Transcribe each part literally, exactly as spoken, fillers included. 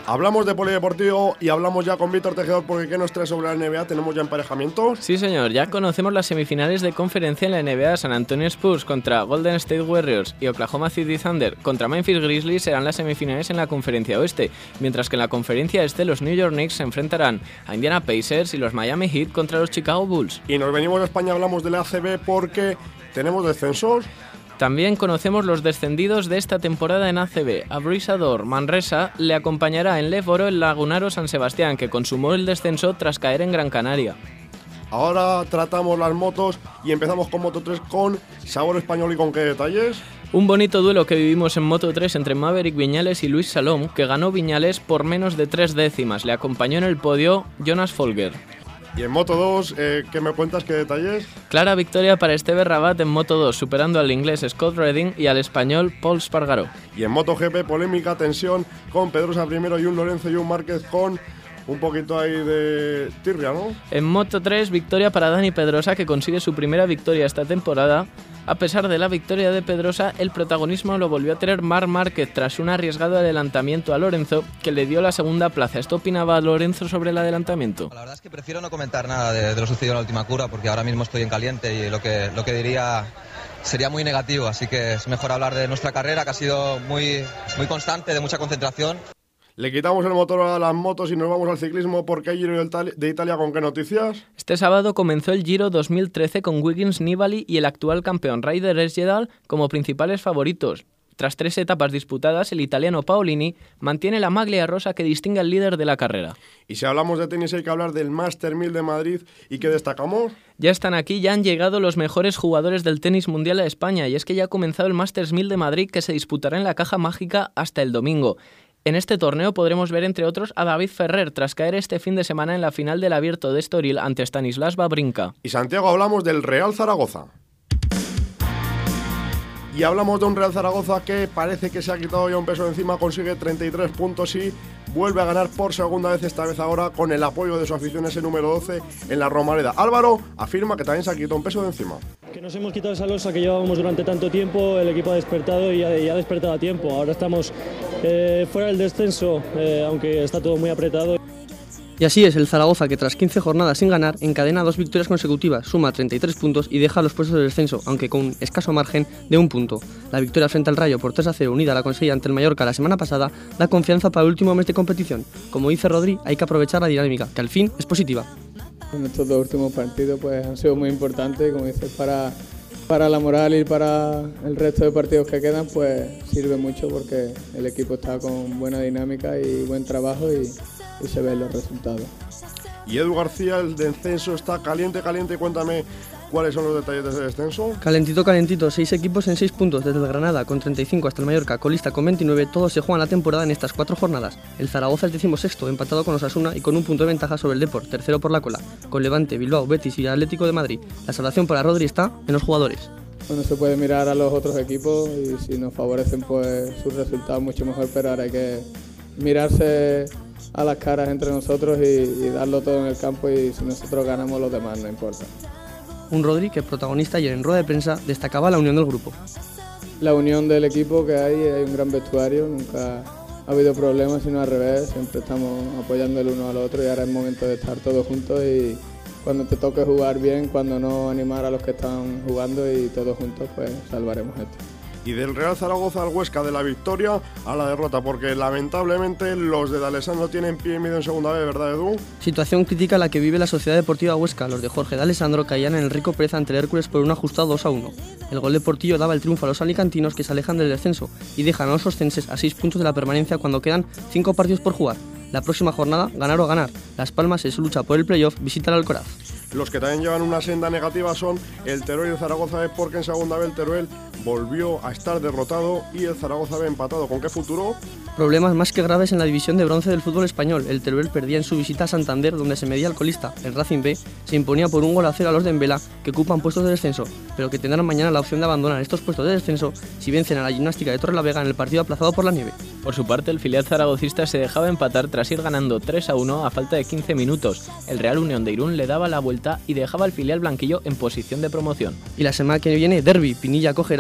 Hablamos de polideportivo y hablamos ya con Víctor Tejedor porque ¿qué nos trae sobre la N B A? ¿Tenemos ya emparejamientos? Sí, señor, ya conocemos las semifinales de conferencia en la N B A. San Antonio Spurs contra Golden State Warriors y Oklahoma City Thunder contra Memphis Grizzlies serán las semifinales en la conferencia oeste, mientras que en la conferencia este los New York Knicks se enfrentarán a Indiana Pacers y los Miami Heat contra los Chicago Bulls. Y nos venimos a España, hablamos de la A C B porque tenemos descensos. También conocemos los descendidos de esta temporada en A C B. A Brisador Manresa le acompañará en Leforo el Lagunaro San Sebastián, que consumó el descenso tras caer en Gran Canaria. Ahora tratamos las motos y empezamos con Moto tres con sabor español y con qué detalles. Un bonito duelo que vivimos en Moto tres entre Maverick Viñales y Luis Salom, que ganó Viñales por menos de tres décimas. Le acompañó en el podio Jonas Folger. Y en Moto dos, eh, ¿qué me cuentas? ¿Qué detalles? Clara victoria para Esteve Rabat en Moto dos, superando al inglés Scott Redding y al español Paul Espargaró. Y en MotoGP, polémica, tensión con Pedrosa primero y un Lorenzo y un Márquez con un poquito ahí de tirria, ¿no? En Moto tres, victoria para Dani Pedrosa, que consigue su primera victoria esta temporada. A pesar de la victoria de Pedrosa, el protagonismo lo volvió a tener Marc Márquez tras un arriesgado adelantamiento a Lorenzo que le dio la segunda plaza. ¿Esto opinaba Lorenzo sobre el adelantamiento? La verdad es que prefiero no comentar nada de, de lo sucedido en la última curva porque ahora mismo estoy en caliente y lo que, lo que diría sería muy negativo, así que es mejor hablar de nuestra carrera, que ha sido muy, muy constante, de mucha concentración. Le quitamos el motor a las motos y nos vamos al ciclismo porque hay Giro de Italia. ¿Con qué noticias? Este sábado comenzó el Giro dos mil trece con Wiggins, Nibali y el actual campeón Ryder Esjedal como principales favoritos. Tras tres etapas disputadas, el italiano Paolini mantiene la maglia rosa que distingue al líder de la carrera. Y si hablamos de tenis hay que hablar del Master mil de Madrid. ¿Y qué destacamos? Ya están aquí, ya han llegado los mejores jugadores del tenis mundial a España, y es que ya ha comenzado el Masters mil de Madrid, que se disputará en la Caja Mágica hasta el domingo. En este torneo podremos ver, entre otros, a David Ferrer, tras caer este fin de semana en la final del Abierto de Estoril ante Stanislas Wawrinka. Y Santiago, hablamos del Real Zaragoza. Y hablamos de un Real Zaragoza que parece que se ha quitado ya un peso de encima, consigue treinta y tres puntos y vuelve a ganar por segunda vez, esta vez ahora con el apoyo de su afición, ese número doce en la Romareda. Álvaro afirma que también se ha quitado un peso de encima. Que nos hemos quitado esa losa que llevábamos durante tanto tiempo, el equipo ha despertado y ha, y ha despertado a tiempo. Ahora estamos eh, fuera del descenso, eh, aunque está todo muy apretado. Y así es, el Zaragoza, que tras quince jornadas sin ganar, encadena dos victorias consecutivas, suma treinta y tres puntos y deja los puestos de descenso, aunque con un escaso margen de un punto. La victoria frente al Rayo por tres a cero, unida a la conseguida ante el Mallorca la semana pasada, da confianza para el último mes de competición. Como dice Rodri, hay que aprovechar la dinámica, que al fin es positiva. En estos dos últimos partidos pues, han sido muy importantes, como dices, para, para la moral y para el resto de partidos que quedan, pues sirve mucho porque el equipo está con buena dinámica y buen trabajo y, y se ven los resultados. Y Edu García, el descenso está caliente, caliente. Cuéntame cuáles son los detalles de ese descenso. Calentito, calentito. Seis equipos en seis puntos, desde el Granada con treinta y cinco hasta el Mallorca, colista con veintinueve. Todos se juegan la temporada en estas cuatro jornadas. El Zaragoza es decimosexto, empatado con Osasuna y con un punto de ventaja sobre el Depor, tercero por la cola, con Levante, Bilbao, Betis y Atlético de Madrid. La salvación para Rodri está en los jugadores. Bueno, se puede mirar a los otros equipos y si nos favorecen pues sus resultados mucho mejor, pero ahora hay que mirarse a las caras entre nosotros y, y darlo todo en el campo, y si nosotros ganamos los demás no importa. Un Rodri que, protagonista ayer en rueda de prensa, destacaba la unión del grupo. La unión del equipo que hay, hay un gran vestuario, nunca ha habido problemas, sino al revés, siempre estamos apoyando el uno al otro y ahora es momento de estar todos juntos y cuando te toque jugar bien, cuando no, animar a los que están jugando y todos juntos pues salvaremos esto. Y del Real Zaragoza al Huesca, de la victoria a la derrota, porque lamentablemente los de D'Alessandro tienen pie y medio en segunda vez, ¿verdad, Edu? Situación crítica la que vive la Sociedad Deportiva Huesca. Los de Jorge D'Alessandro caían en el Rico Pérez ante el Hércules por un ajustado dos a uno. El gol de Portillo daba el triunfo a los alicantinos, que se alejan del descenso y dejan a los oscenses a seis puntos de la permanencia cuando quedan cinco partidos por jugar. La próxima jornada, ganar o ganar. Las Palmas en su lucha por el playoff visita al Alcoraz. Los que también llevan una senda negativa son el Teruel y el Zaragoza B, porque en segunda vez el Teruel volvió a estar derrotado y el Zaragoza B empatado. ¿Con qué futuro? Problemas más que graves en la división de bronce del fútbol español. El Teruel perdía en su visita a Santander, donde se medía al colista. El Racing B se imponía por un gol a cero a los de Embela, que ocupan puestos de descenso, pero que tendrán mañana la opción de abandonar estos puestos de descenso si vencen a la Gimnástica de Torrelavega en el partido aplazado por la nieve. Por su parte, el filial zaragocista se dejaba empatar tras ir ganando tres a uno a falta de quince minutos. El Real Unión de Irún le daba la vuelta y dejaba al filial blanquillo en posición de promoción. Y la semana que viene, derbi. Pinilla acogerá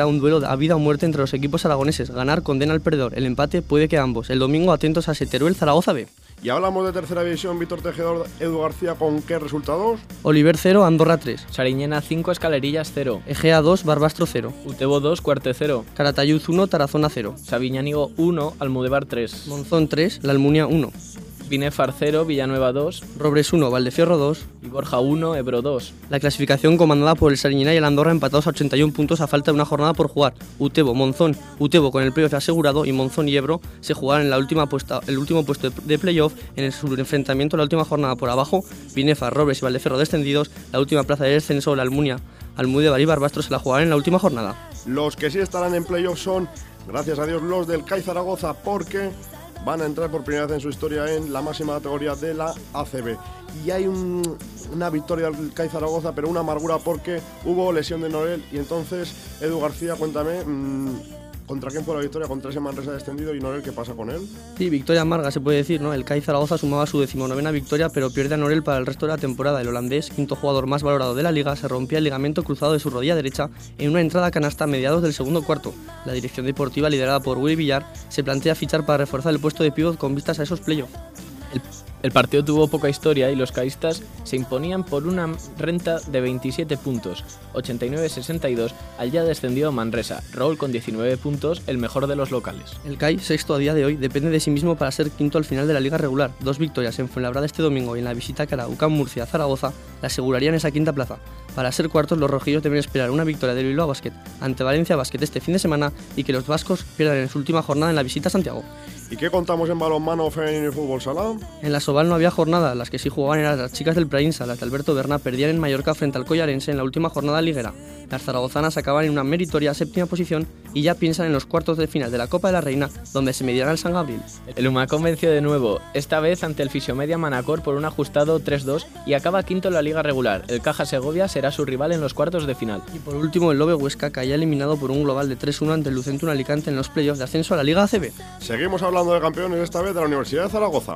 un duelo a vida o muerte entre los equipos aragoneses. Ganar condena al perdedor, el empate puede que ambos. El domingo atentos a Teruel Zaragoza B. Y hablamos de tercera división, Víctor Tejedor, Edu García, ¿con qué resultados? Oliver cero, Andorra tres. Sariñena cinco, Escalerillas cero. Egea dos, Barbastro cero. Utebo dos, Cuarte cero. Caratayud uno, Tarazona cero. Sabiñánigo uno, Almudebar tres. Monzón tres, La Almunia uno. Binefar cero, Villanueva dos. Robres uno, Valdefierro dos. Y Borja uno, Ebro dos. La clasificación comandada por el Sariñena y el Andorra empatados a ochenta y un puntos a falta de una jornada por jugar. Utebo, Monzón, Utebo con el playoff asegurado y Monzón y Ebro se jugarán en la última puesta, el último puesto de playoff en el enfrentamiento la última jornada por abajo. Binefar, Robres y Valdefierro descendidos. La última plaza de descenso, la Almunia, Almudebar y Barbastro se la jugarán en la última jornada. Los que sí estarán en playoff son, gracias a Dios, los del C A I Zaragoza, porque van a entrar por primera vez en su historia en la máxima categoría de la A C B. Y hay un, una victoria del C A I Zaragoza, pero una amargura porque hubo lesión de Norel. Y entonces, Edu García, cuéntame, mmm, ¿contra quién fue la victoria? Contra ese Manresa descendido. ¿Y Norel qué pasa con él? Sí, victoria amarga se puede decir, ¿no? El C A I Zaragoza sumaba su decimonovena victoria, pero pierde a Norel para el resto de la temporada. El holandés, quinto jugador más valorado de la liga, se rompía el ligamento cruzado de su rodilla derecha en una entrada canasta a mediados del segundo cuarto. La dirección deportiva, liderada por Willy Villar, se plantea fichar para reforzar el puesto de pívot con vistas a esos playoffs. El, el partido tuvo poca historia y los caístas se imponían por una renta de veintisiete puntos, ochenta y nueve a sesenta y dos, al ya descendido Manresa. Raúl con diecinueve puntos, el mejor de los locales. El C A I, sexto a día de hoy, depende de sí mismo para ser quinto al final de la liga regular. Dos victorias en Fuenlabrada este domingo y en la visita cara a UCAM Murcia Zaragoza le asegurarían esa quinta plaza. Para ser cuartos, los rojillos deben esperar una victoria del Bilbao Basket ante Valencia Basket este fin de semana y que los vascos pierdan en su última jornada en la visita a Santiago. ¿Y qué contamos en balonmano femenino y fútbol sala? En la Sobal no había jornada, las que sí jugaban eran las chicas del Prainsa. Las de Alberto Berna perdían en Mallorca frente al Collarense en la última jornada liguera. Las zaragozanas acaban en una meritoria séptima posición y ya piensan en los cuartos de final de la Copa de la Reina, donde se medirán al San Gabriel. El Humacón venció de nuevo, esta vez ante el Fisiomedia Manacor por un ajustado tres dos y acaba quinto en la liga regular. El Caja Segovia será su rival en los cuartos de final. Y por último, el Lobe Huesca caía eliminado por un global de tres uno ante el Lucentum Alicante en los playoffs de ascenso a la Liga A C B. Seguimos hablando de campeones, esta vez de la Universidad de Zaragoza.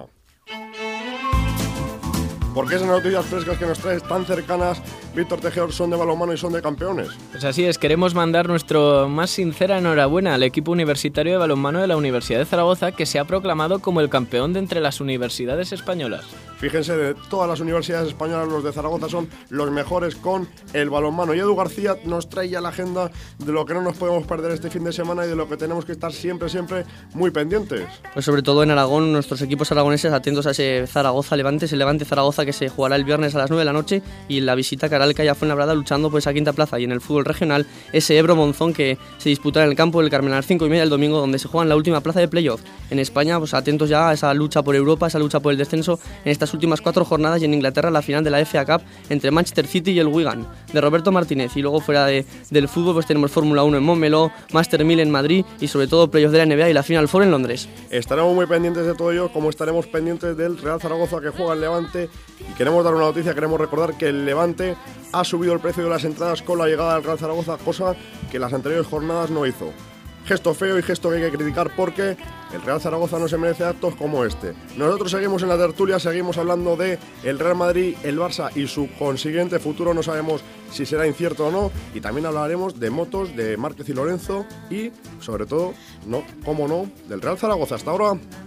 Porque esas noticias frescas que nos traes tan cercanas, Víctor Tejedor, son de balonmano y son de campeones. Pues así es, queremos mandar nuestra más sincera enhorabuena al equipo universitario de balonmano de la Universidad de Zaragoza, que se ha proclamado como el campeón de entre las universidades españolas. Fíjense, de todas las universidades españolas, los de Zaragoza son los mejores con el balonmano. Y Edu García nos trae ya la agenda de lo que no nos podemos perder este fin de semana y de lo que tenemos que estar siempre, siempre muy pendientes. Pues sobre todo en Aragón, nuestros equipos aragoneses atentos a ese Zaragoza-Levante, ese Levante-Zaragoza que se jugará el viernes a las nueve de la noche, y la visita cara al C A I a Fuenlabrada luchando por esa quinta plaza. Y en el fútbol regional, ese Ebro-Monzón que se disputará en el campo del Carmen a las cinco y media del domingo, donde se juega en la última plaza de playoff. En España, pues atentos ya a esa lucha por Europa, esa lucha por el descenso en estas últimas cuatro jornadas, y en Inglaterra la final de la F A Cup entre Manchester City y el Wigan de Roberto Martínez. Y luego fuera de, del fútbol pues tenemos Fórmula uno en Montmeló, Master mil en Madrid y sobre todo playoff de la N B A y la Final Four en Londres. Estaremos muy pendientes de todo ello, como estaremos pendientes del Real Zaragoza que juega en Levante. Y queremos dar una noticia, queremos recordar que el Levante ha subido el precio de las entradas con la llegada del Real Zaragoza, cosa que las anteriores jornadas no hizo. Gesto feo y gesto que hay que criticar, porque el Real Zaragoza no se merece actos como este. Nosotros seguimos en la tertulia, seguimos hablando de el Real Madrid, el Barça y su consiguiente futuro. No sabemos si será incierto o no. Y también hablaremos de motos, de Márquez y Lorenzo y, sobre todo, no, cómo no, del Real Zaragoza. Hasta ahora.